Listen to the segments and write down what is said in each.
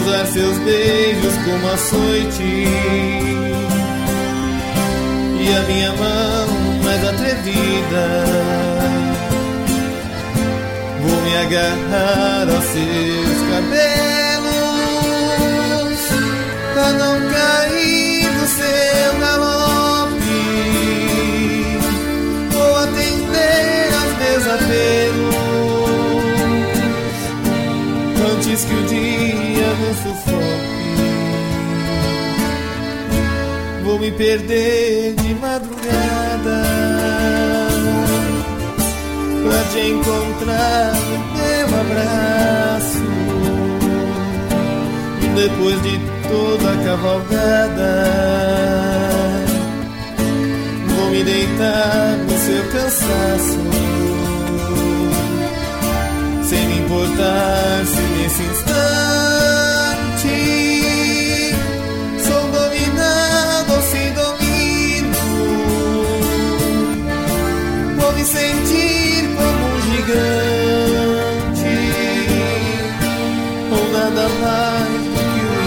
usar seus beijos como açoite e a minha mão mais atrevida. Vou me agarrar aos seus cabelos pra não cair do seu galope. Vou atender aos meus apelos antes que o dia nos sufoque. Vou me perder de madrugada pra te encontrar no teu abraço. Depois de toda a cavalgada, vou me deitar no seu cansaço, sem me importar se nesse instante sou dominado ou se domino. Vou me sentir como um gigante ou nada mais do que um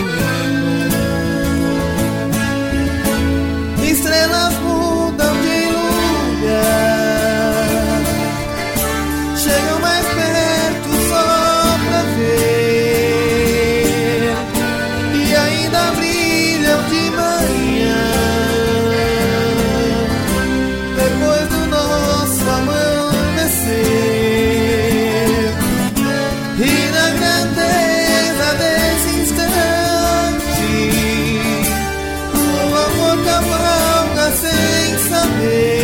menino. Estrelas mudam de lugar, chegam mais perto só pra ver, e ainda brilham de manhã depois do nosso amanhecer. E na grandeza desse instante, o amor cavalga sem saber